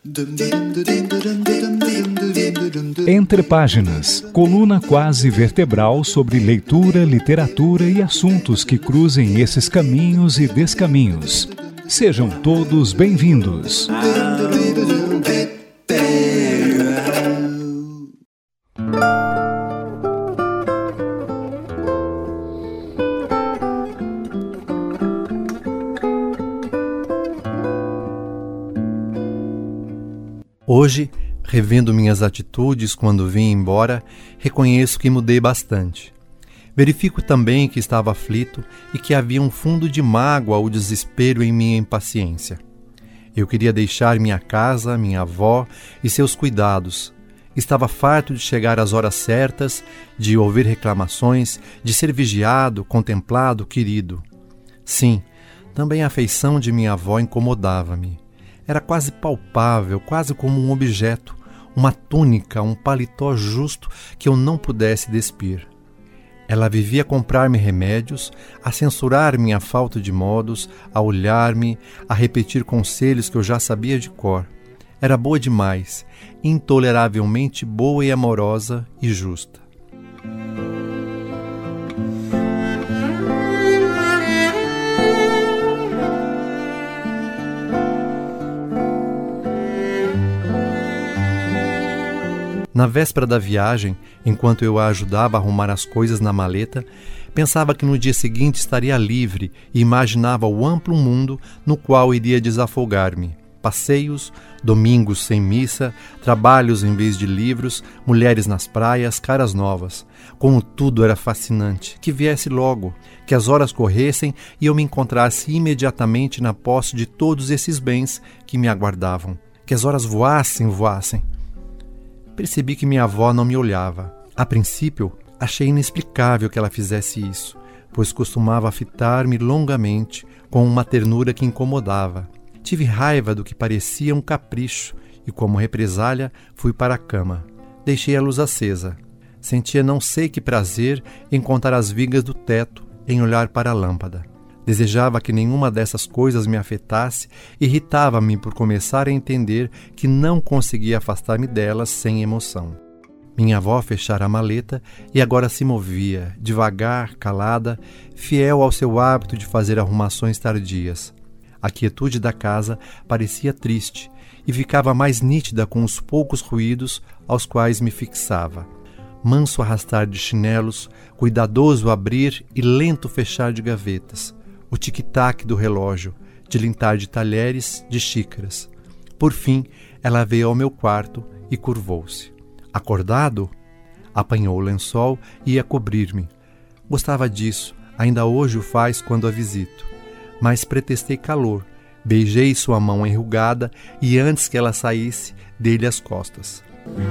Entre Páginas, coluna quase vertebral sobre leitura, literatura e assuntos que cruzem esses caminhos e descaminhos. Sejam todos bem-vindos. Hoje, revendo minhas atitudes quando vim embora, reconheço que mudei bastante. Verifico também que estava aflito e que havia um fundo de mágoa ou desespero em minha impaciência. Eu queria deixar minha casa, minha avó e seus cuidados. Estava farto de chegar às horas certas, de ouvir reclamações, de ser vigiado, contemplado, querido. Sim, também a afeição de minha avó incomodava-me. Era quase palpável, quase como um objeto, uma túnica, um paletó justo que eu não pudesse despir. Ela vivia a comprar-me remédios, a censurar minha falta de modos, a olhar-me, a repetir conselhos que eu já sabia de cor. Era boa demais, intoleravelmente boa e amorosa e justa. Na véspera da viagem, enquanto eu a ajudava a arrumar as coisas na maleta, pensava que no dia seguinte estaria livre e imaginava o amplo mundo no qual iria desafogar-me. Passeios, domingos sem missa, trabalhos em vez de livros, mulheres nas praias, caras novas. Como tudo era fascinante, que viesse logo, que as horas corressem e eu me encontrasse imediatamente na posse de todos esses bens que me aguardavam. Que as horas voassem. Percebi que minha avó não me olhava. A princípio, achei inexplicável que ela fizesse isso, pois costumava fitar-me longamente com uma ternura que incomodava. Tive raiva do que parecia um capricho e, como represália, fui para a cama. Deixei a luz acesa. Sentia não sei que prazer em contar as vigas do teto, em olhar para a lâmpada. Desejava que nenhuma dessas coisas me afetasse, irritava-me por começar a entender que não conseguia afastar-me delas sem emoção. Minha avó fechara a maleta e agora se movia, devagar, calada, fiel ao seu hábito de fazer arrumações tardias. A quietude da casa parecia triste e ficava mais nítida com os poucos ruídos aos quais me fixava. Manso arrastar de chinelos, cuidadoso abrir e lento fechar de gavetas. O tic-tac do relógio, tilintar de talheres, de xícaras. Por fim, ela veio ao meu quarto e curvou-se. Acordado? Apanhou o lençol e ia cobrir-me. Gostava disso, ainda hoje o faz quando a visito. Mas pretextei calor, beijei sua mão enrugada e antes que ela saísse, dei-lhe as costas.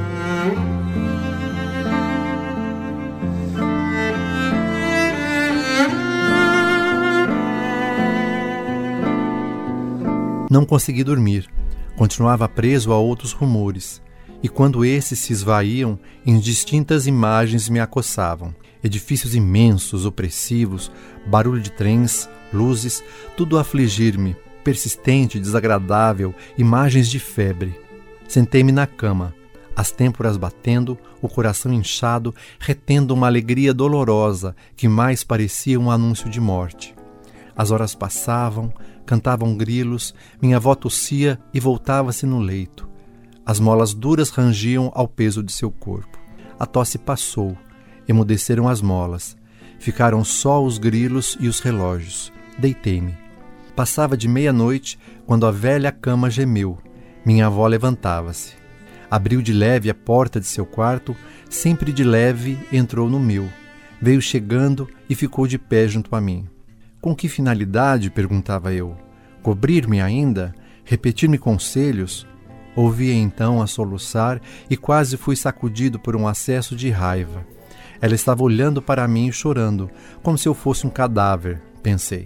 Não consegui dormir, continuava preso a outros rumores, e quando esses se esvaíam, indistintas imagens me acossavam. Edifícios imensos, opressivos, barulho de trens, luzes, tudo a afligir-me, persistente, desagradável, imagens de febre. Sentei-me na cama, as têmporas batendo, o coração inchado, retendo uma alegria dolorosa que mais parecia um anúncio de morte. As horas passavam, cantavam grilos, minha avó tossia e voltava-se no leito. As molas duras rangiam ao peso de seu corpo. A tosse passou, emudeceram as molas. Ficaram só os grilos e os relógios. Deitei-me. Passava de meia-noite quando a velha cama gemeu. Minha avó levantava-se. Abriu de leve a porta de seu quarto, sempre de leve entrou no meu. Veio chegando e ficou de pé junto a mim. Com que finalidade? Perguntava eu. Cobrir-me ainda? Repetir-me conselhos? Ouvi-a então a soluçar e quase fui sacudido por um acesso de raiva. Ela estava olhando para mim e chorando, como se eu fosse um cadáver, pensei.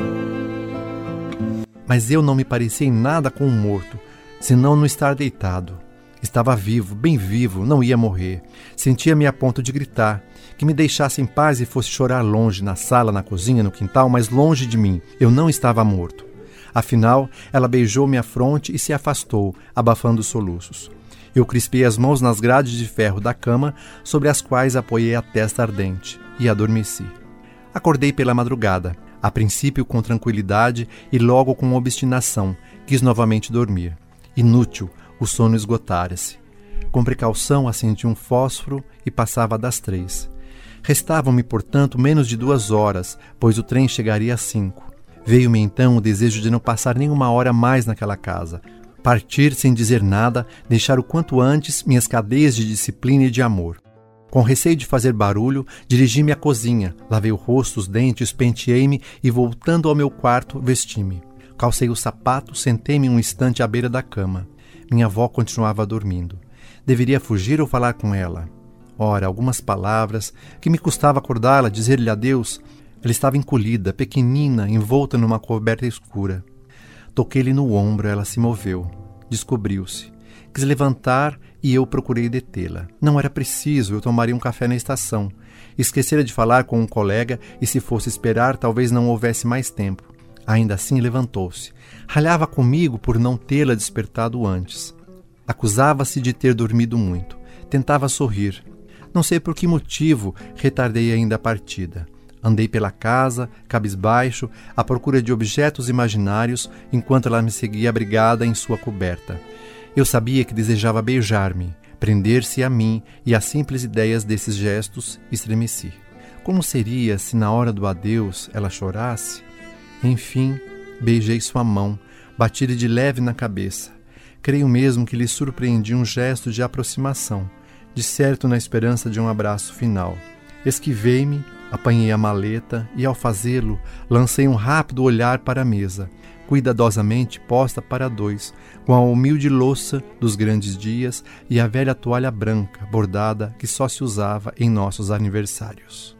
Mas eu não me parecia em nada com um morto, senão no estar deitado. Estava vivo, bem vivo, não ia morrer. Sentia-me a ponto de gritar, que me deixasse em paz e fosse chorar longe, na sala, na cozinha, no quintal, mas longe de mim. Eu não estava morto. Afinal, ela beijou minha fronte e se afastou, abafando os soluços. Eu crispei as mãos nas grades de ferro da cama, sobre as quais apoiei a testa ardente, e adormeci. Acordei pela madrugada, a princípio com tranquilidade e logo com obstinação. Quis novamente dormir. Inútil, o sono esgotara-se. Com precaução acendi um fósforo e passava das 3. Restavam-me, portanto, menos de 2 horas, pois o trem chegaria às 5. Veio-me então o desejo de não passar nenhuma hora mais naquela casa. Partir sem dizer nada, deixar o quanto antes minhas cadeias de disciplina e de amor. Com receio de fazer barulho, dirigi-me à cozinha, lavei o rosto, os dentes, penteei-me e, voltando ao meu quarto, vesti-me. Calcei o sapato, sentei-me um instante à beira da cama. Minha avó continuava dormindo. Deveria fugir ou falar com ela? Ora, algumas palavras, que me custava acordá-la, dizer-lhe adeus. Ela estava encolhida, pequenina, envolta numa coberta escura. Toquei-lhe no ombro, ela se moveu. Descobriu-se. Quis levantar e eu procurei detê-la. Não era preciso, eu tomaria um café na estação. Esquecera de falar com um colega e, se fosse esperar, talvez não houvesse mais tempo. Ainda assim levantou-se. Ralhava comigo por não tê-la despertado antes. Acusava-se de ter dormido muito. Tentava sorrir. Não sei por que motivo retardei ainda a partida. Andei pela casa, cabisbaixo, à procura de objetos imaginários, enquanto ela me seguia abrigada em sua coberta. Eu sabia que desejava beijar-me, prender-se a mim, e às simples ideias desses gestos estremeci. Como seria se na hora do adeus ela chorasse? Enfim, beijei sua mão, bati-lhe de leve na cabeça. Creio mesmo que lhe surpreendi um gesto de aproximação, de certo na esperança de um abraço final. Esquivei-me, apanhei a maleta e, ao fazê-lo, lancei um rápido olhar para a mesa, cuidadosamente posta para 2, com a humilde louça dos grandes dias e a velha toalha branca, bordada, que só se usava em nossos aniversários.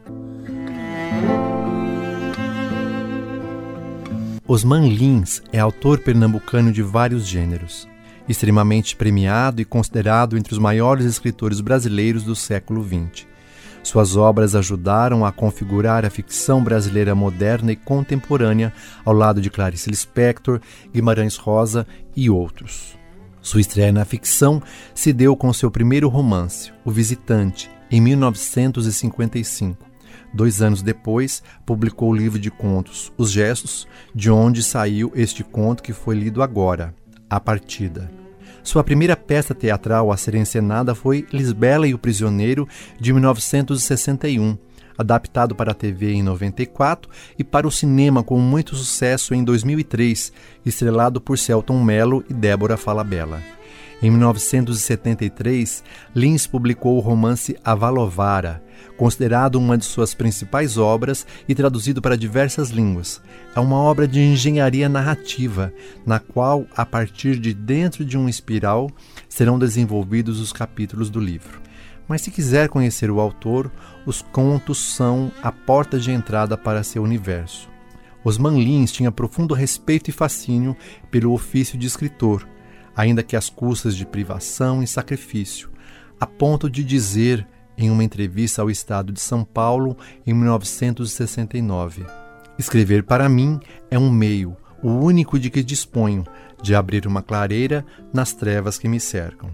Osman Lins é autor pernambucano de vários gêneros, extremamente premiado e considerado entre os maiores escritores brasileiros do século XX. Suas obras ajudaram a configurar a ficção brasileira moderna e contemporânea ao lado de Clarice Lispector, Guimarães Rosa e outros. Sua estreia na ficção se deu com seu primeiro romance, O Visitante, em 1955. 2 anos depois, publicou o livro de contos Os Gestos, de onde saiu este conto que foi lido agora, A Partida. Sua primeira peça teatral a ser encenada foi Lisbela e o Prisioneiro, de 1961, adaptado para a TV em 94 e para o cinema com muito sucesso em 2003, estrelado por Selton Mello e Débora Falabella. Em 1973, Lins publicou o romance Avalovara, considerado uma de suas principais obras e traduzido para diversas línguas. É uma obra de engenharia narrativa, na qual, a partir de dentro de uma espiral, serão desenvolvidos os capítulos do livro. Mas se quiser conhecer o autor, os contos são a porta de entrada para seu universo. Osman Lins tinha profundo respeito e fascínio pelo ofício de escritor, ainda que às custas de privação e sacrifício, a ponto de dizer, em uma entrevista ao Estado de São Paulo, em 1969, escrever para mim é um meio, o único de que disponho, de abrir uma clareira nas trevas que me cercam.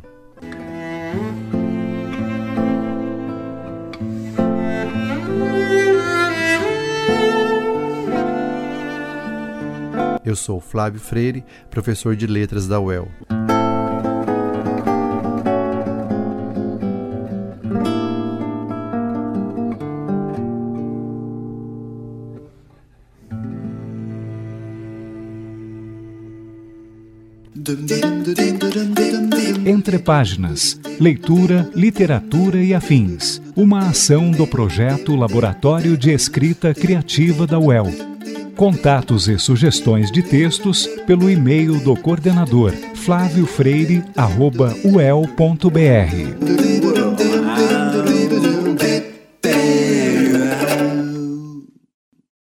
Eu sou Flávio Freire, professor de Letras da UEL. Entre Páginas, leitura, literatura e afins. Uma ação do projeto Laboratório de Escrita Criativa da UEL. Contatos e sugestões de textos pelo e-mail do coordenador flaviofreire@uel.br.